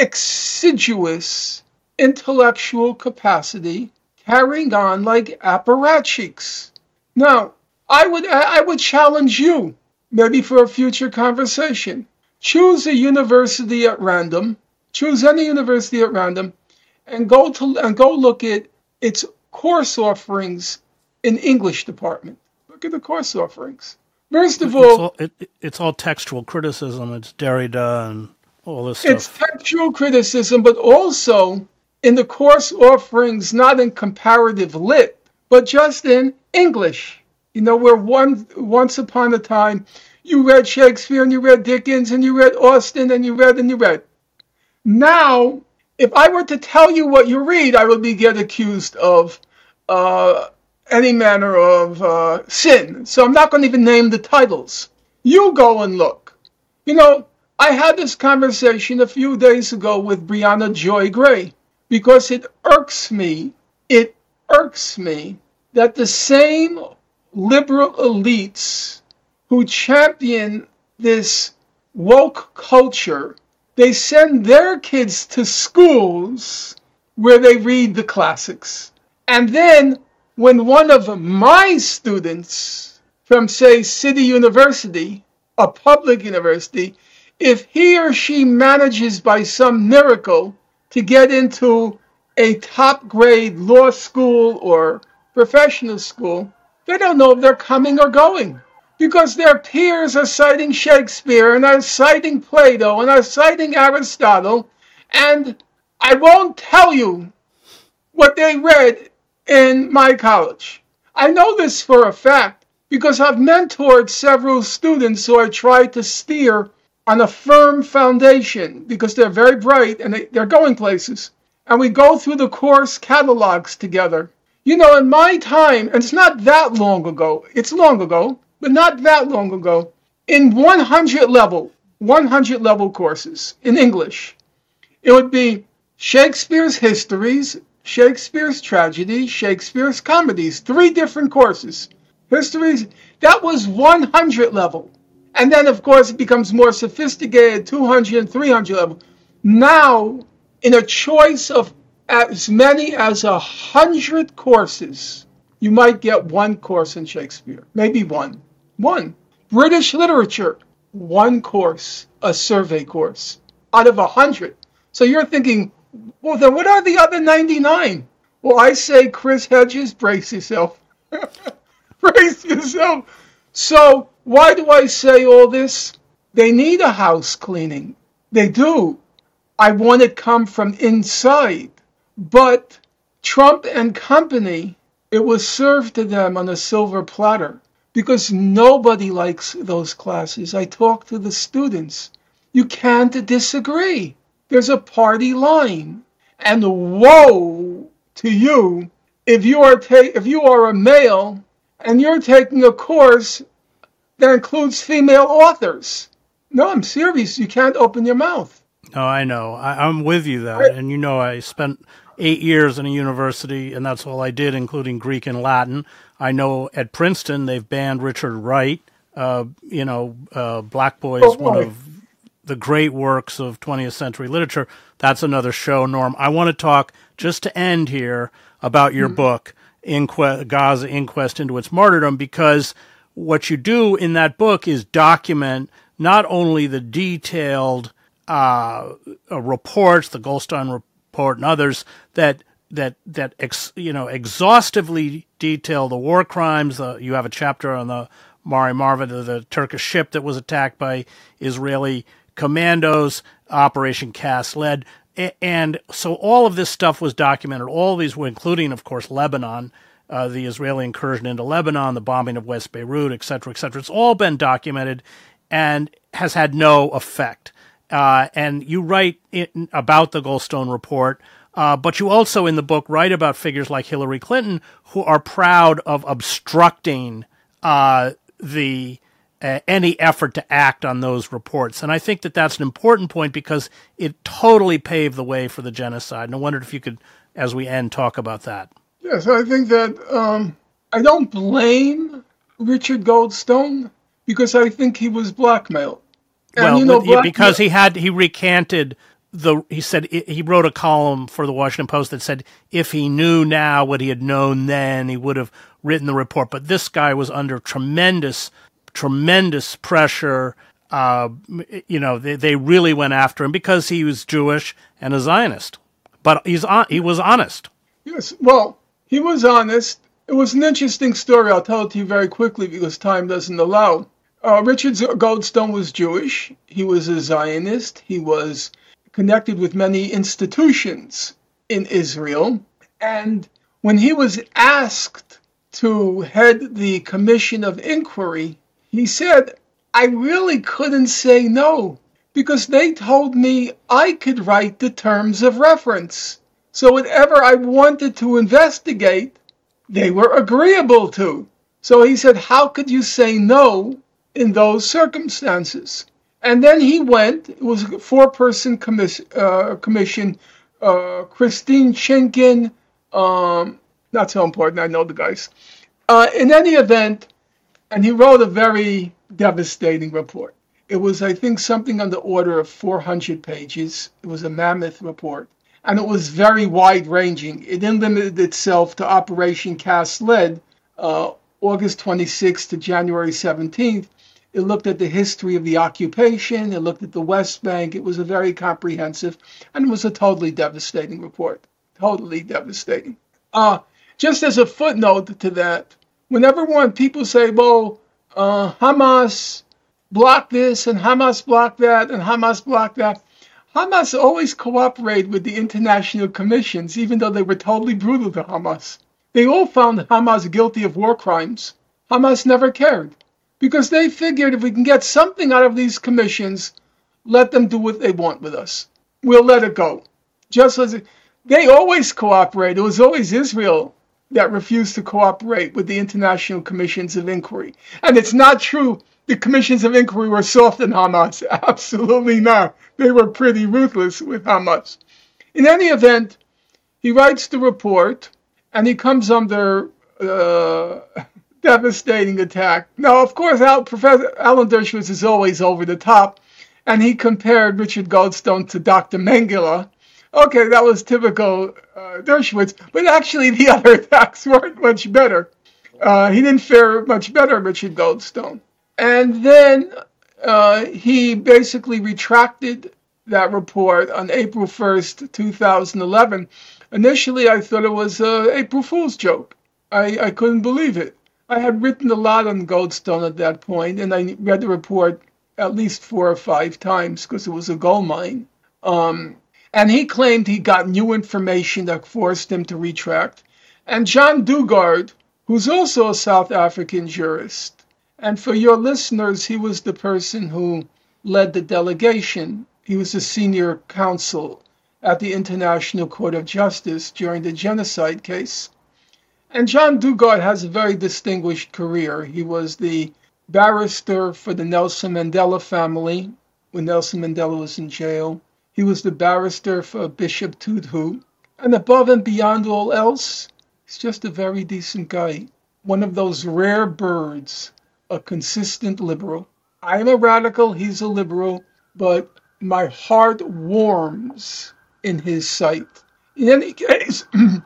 D: exiguous intellectual capacity, carrying on like apparatchiks. Now, I would I would challenge you, maybe for a future conversation. Choose a university at random. Choose any university at random, and go to and go look at its course offerings in English department. Look at the course offerings. First of all,
C: it's all, it, it's all textual criticism. It's Derrida and all this stuff.
D: It's textual criticism, but also in the course offerings, not in comparative lit, but just in English. You know, where one once upon a time you read Shakespeare and you read Dickens and you read Austen and you read and you read. Now, if I were to tell you what you read, I would be get accused of uh, any manner of uh, sin. So I'm not going to even name the titles. You go and look. You know, I had this conversation a few days ago with Brianna Joy Gray because it irks me, it irks me that the same liberal elites who champion this woke culture, they send their kids to schools where they read the classics. And then when one of my students from, say, City University, a public university, if he or she manages by some miracle to get into a top grade law school or professional school, they don't know if they're coming or going because their peers are citing Shakespeare and are citing Plato and are citing Aristotle, and I won't tell you what they read in my college. I know this for a fact because I've mentored several students who I try to steer on a firm foundation because they're very bright and they, they're going places. And we go through the course catalogs together. You know, in my time, and it's not that long ago, it's long ago, but not that long ago, in one hundred level, one hundred level courses in English, it would be Shakespeare's histories, Shakespeare's tragedies, Shakespeare's comedies, three different courses. Histories, that was one hundred level. And then, of course, it becomes more sophisticated, two hundred and three hundred level. Now, in a choice of as many as a hundred courses, you might get one course in Shakespeare, maybe one. One. British literature, one course, a survey course, out of a hundred. So you're thinking, well, then what are the other ninety-nine? Well, I say, Chris Hedges, brace yourself. Brace yourself. So why do I say all this? They need a house cleaning. They do. I want it come from inside. But Trump and company, it was served to them on a silver platter because nobody likes those classes. I talk to the students. You can't disagree. There's a party line. And woe to you if you are ta- if you are a male and you're taking a course that includes female authors. No, I'm serious. You can't open your mouth.
C: No, I know. I, I'm with you that. And you know, I spent eight years in a university, and that's all I did, including Greek and Latin. I know at Princeton they've banned Richard Wright. Uh, you know, uh, Black Boy is oh, one of the great works of twentieth century literature. That's another show, Norm. I want to talk, just to end here, about your mm-hmm. book, Inquest, Gaza Inquest into Its Martyrdom, because what you do in that book is document not only the detailed uh, uh, reports, the Goldstein report and others, that that that ex, you know exhaustively detail the war crimes. Uh, you have a chapter on the Mari Marva, the, the Turkish ship that was attacked by Israeli commandos, Operation Cast Lead. And so all of this stuff was documented. All of these were, including, of course, Lebanon, uh, the Israeli incursion into Lebanon, the bombing of West Beirut, et cetera, et cetera. It's all been documented and has had no effect. Uh, and you write in, about the Goldstone report, uh, but you also in the book write about figures like Hillary Clinton who are proud of obstructing uh, the uh, any effort to act on those reports. And I think that that's an important point because it totally paved the way for the genocide. And I wondered if you could, as we end, talk about that.
D: Yes, I think that um, I don't blame Richard Goldstone because I think he was blackmailed. And,
C: well,
D: you know, black-
C: because he had he recanted the. He said he wrote a column for the Washington Post that said if he knew now what he had known then, he would have written the report. But this guy was under tremendous, tremendous pressure. Uh, you know, they they really went after him because he was Jewish and a Zionist. But he's on. He was honest.
D: Yes. Well, he was honest. It was an interesting story. I'll tell it to you very quickly because time doesn't allow. Uh, Richard Goldstone was Jewish. He was a Zionist. He was connected with many institutions in Israel. And when he was asked to head the Commission of Inquiry, he said, I really couldn't say no because they told me I could write the terms of reference. So whatever I wanted to investigate, they were agreeable to. So he said, how could you say no in those circumstances? And then he went, it was a four-person commis- uh, commission, uh, Christine Chinkin, um, not so important, I know the guys. Uh, in any event, and he wrote a very devastating report. It was, I think, something on the order of four hundred pages. It was a mammoth report. And it was very wide-ranging. It didn't limit itself to Operation Cast Lead, uh, August twenty-sixth to January seventeenth. It looked at the history of the occupation. It looked at the West Bank. It was a very comprehensive, and it was a totally devastating report. Totally devastating. Uh, just as a footnote to that, whenever one people say, well, uh, Hamas blocked this, and Hamas blocked that, and Hamas blocked that, Hamas always cooperated with the international commissions, even though they were totally brutal to Hamas. They all found Hamas guilty of war crimes. Hamas never cared, because they figured if we can get something out of these commissions, let them do what they want with us. We'll let it go. Just as it, they always cooperated. It was always Israel that refused to cooperate with the international commissions of inquiry. And it's not true the commissions of inquiry were soft on Hamas. Absolutely not. They were pretty ruthless with Hamas. In any event, he writes the report, and he comes under uh, devastating attack. Now, of course, Al, Professor Alan Dershowitz is always over the top, and he compared Richard Goldstone to Doctor Mengele. Okay, that was typical uh, Dershowitz, but actually the other attacks weren't much better. Uh, he didn't fare much better, Richard Goldstone. And then uh, he basically retracted that report on April first, two thousand eleven. Initially, I thought it was an April Fool's joke. I, I couldn't believe it. I had written a lot on Goldstone at that point, and I read the report at least four or five times because it was a gold mine. Um, and he claimed he got new information that forced him to retract. And John Dugard, who's also a South African jurist, and for your listeners, he was the person who led the delegation. He was a senior counsel at the International Court of Justice during the genocide case. And John Dugard has a very distinguished career. He was the barrister for the Nelson Mandela family when Nelson Mandela was in jail. He was the barrister for Bishop Tutu. And above and beyond all else, he's just a very decent guy. One of those rare birds, a consistent liberal. I'm a radical, he's a liberal, but my heart warms in his sight. In any case,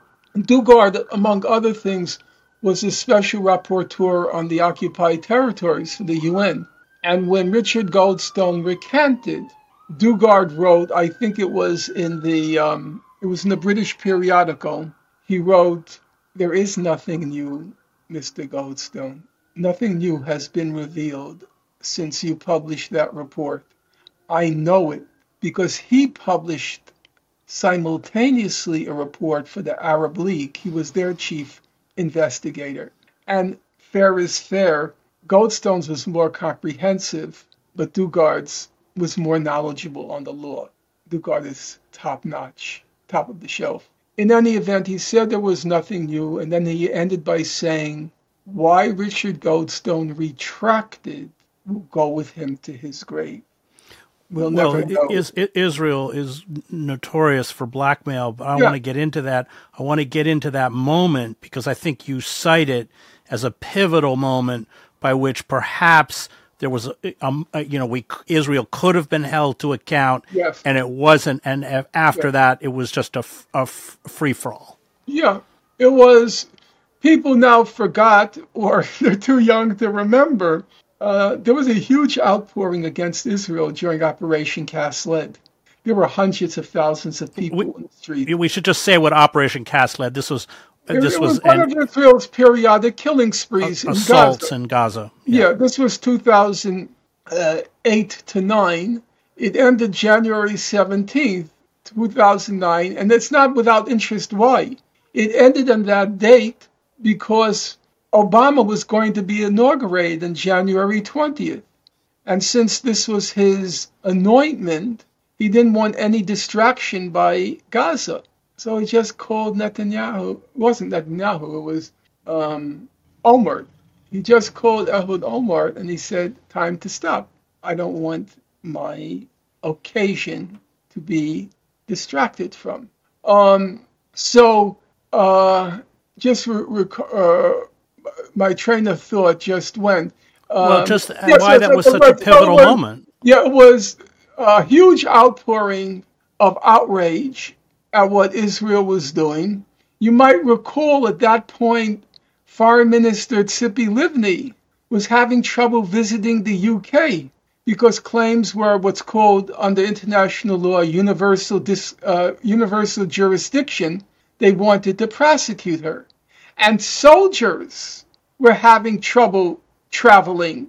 D: Dugard, among other things, was a special rapporteur on the occupied territories for the U N. And when Richard Goldstone recanted, Dugard wrote, I think it was in the um, it was in the British periodical, he wrote, there is nothing new, Mister Goldstone. Nothing new has been revealed since you published that report. I know it because he published simultaneously a report for the Arab League. He was their chief investigator. And fair is fair, Goldstone's was more comprehensive, but Dugard's was more knowledgeable on the law. Dugard is top-notch, top of the shelf. In any event, he said there was nothing new, and then he ended by saying, why Richard Goldstone retracted will go with him to his grave. We'll
C: well,
D: never know.
C: Is, Israel is notorious for blackmail, but I
D: Yeah.
C: want to get into that. I want to get into that moment because I think you cite it as a pivotal moment by which perhaps there was, a, um, a, you know, we Israel could have been held to account,
D: Yes.
C: and it wasn't. And after
D: Yeah.
C: that, it was just a, f- a f- free for all.
D: Yeah, it was. People now forgot, or they're too young to remember. Uh, there was a huge outpouring against Israel during Operation Cast Lead. There were hundreds of thousands of people
C: We,
D: in the street.
C: we should just say what Operation Cast Lead. This was.
D: It,
C: This
D: it
C: was,
D: was one
C: an,
D: of Israel's periodic killing sprees in
C: assaults
D: Gaza.
C: in Gaza.
D: Yeah, this was two thousand eight to nine. It ended January seventeenth, two thousand nine, and it's not without interest why. It ended on that date because Obama was going to be inaugurated on January twentieth. And since this was his anointment, he didn't want any distraction by Gaza. So he just called Netanyahu. It wasn't Netanyahu, it was um, Olmert. He just called Ehud Olmert and he said, time to stop. I don't want my occasion to be distracted from. Um, so uh, just re- rec- uh, my train of thought just went. Um,
C: well, just
D: yes,
C: why
D: yes,
C: that
D: yes,
C: was
D: yes,
C: such a
D: yes,
C: pivotal
D: so, uh,
C: moment.
D: Yeah, it was a huge outpouring of outrage at what Israel was doing. You might recall at that point, Foreign Minister Tzipi Livni was having trouble visiting the U K because claims were what's called under international law universal dis, uh, universal jurisdiction. They wanted to prosecute her. And soldiers were having trouble traveling.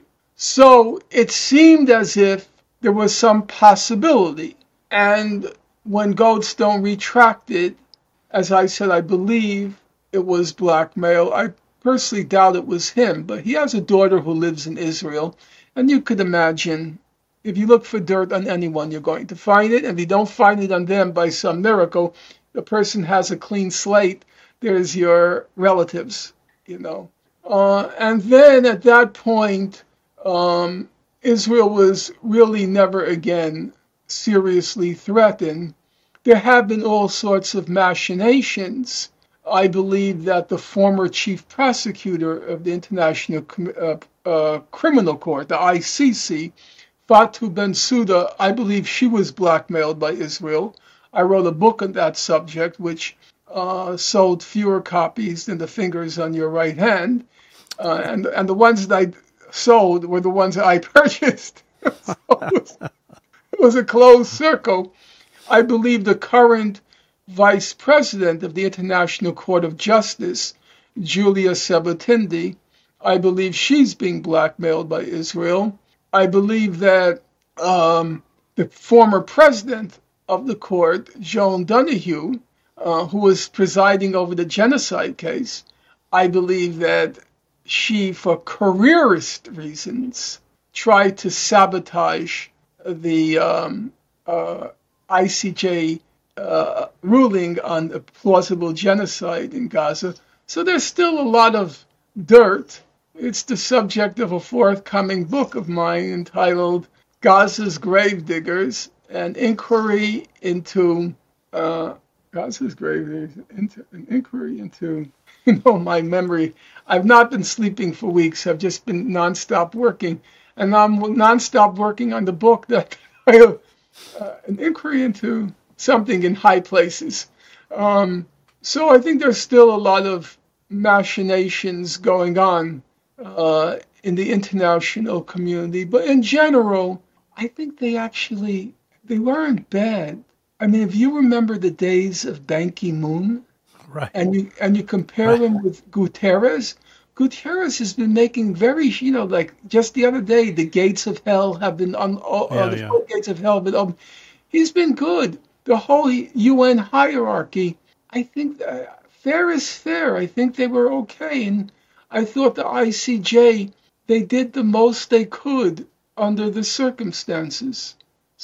D: So it seemed as if there was some possibility. And when Goldstone retracted, as I said, I believe it was blackmail. I personally doubt it was him, but he has a daughter who lives in Israel. And you could imagine, if you look for dirt on anyone, you're going to find it. And if you don't find it on them by some miracle, the person has a clean slate. There's your relatives, you know. Uh, and then at that point, um, Israel was really never again seriously threatened. There have been all sorts of machinations. I believe that the former chief prosecutor of the International uh, uh, Criminal Court, the I C C, Fatou Bensouda, I believe she was blackmailed by Israel. I wrote a book on that subject, which uh, sold fewer copies than the fingers on your right hand. Uh, and and the ones that I sold were the ones that I purchased. So it, was, it was a closed circle. I believe the current vice president of the International Court of Justice, Julia Sabatindi, I believe she's being blackmailed by Israel. I believe that um, the former president of the court, Joan Donoghue, uh, who was presiding over the genocide case, I believe that she, for careerist reasons, tried to sabotage the um, uh, I C J uh, ruling on a plausible genocide in Gaza. So there's still a lot of dirt. It's the subject of a forthcoming book of mine entitled Gaza's Gravediggers, an inquiry into uh, Gaza's Gravediggers, into, an inquiry into, you know, my memory. I've not been sleeping for weeks. I've just been nonstop working. And I'm nonstop working on the book that I have, uh, an inquiry into something in high places. Um, so I think there's still a lot of machinations going on uh, in the international community. But in general, I think they actually, they weren't bad. I mean, if you remember the days of Ban Ki-moon,
C: right,
D: and you and you compare right. him with Guterres, Guterres has been making very, you know, like just the other day, the gates of hell have been on, uh,
C: yeah,
D: the
C: yeah.
D: gates of hell have been open. He's been good. The whole U N hierarchy, I think, uh, fair is fair. I think they were okay, and I thought the I C J, they did the most they could under the circumstances.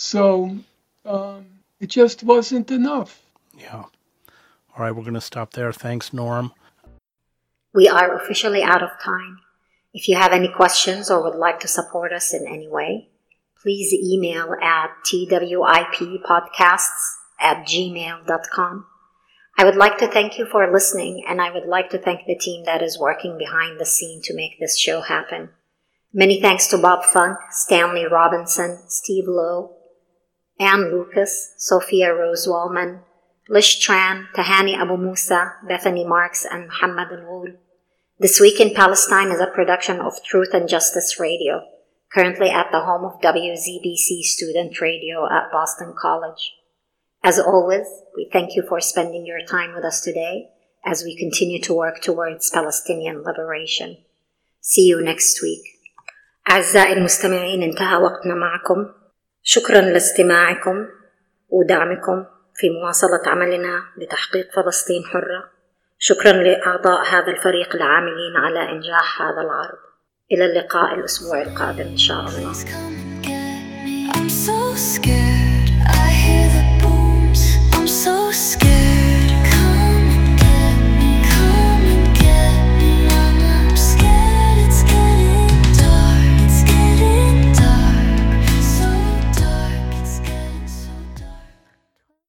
D: So um, it just wasn't enough.
C: Yeah. All right, we're going to stop there. Thanks, Norm.
A: We are officially out of time. If you have any questions or would like to support us in any way, please email at twipodcasts at gmail dot com. I would like to thank you for listening, and I would like to thank the team that is working behind the scene to make this show happen. Many thanks to Bob Funk, Stanley Robinson, Steve Lowe, Ann Lucas, Sophia Rose Wallman, Lish Tran, Tahani Abu Musa, Bethany Marks, and Muhammad Al-Ghul. This Week in Palestine is a production of Truth and Justice Radio, currently at the home of W Z B C Student Radio at Boston College. As always, we thank you for spending your time with us today as we continue to work towards Palestinian liberation. See you next week. أعزائي المستمعين، انتهى وقتنا معكم. شكرا لاستماعكم ودعمكم في مواصلة عملنا لتحقيق فلسطين حرة شكرا لأعضاء هذا الفريق العاملين على إنجاح هذا العرض. إلى اللقاء الأسبوع القادم إن شاء الله.
B: Please come and get me. I'm so scared.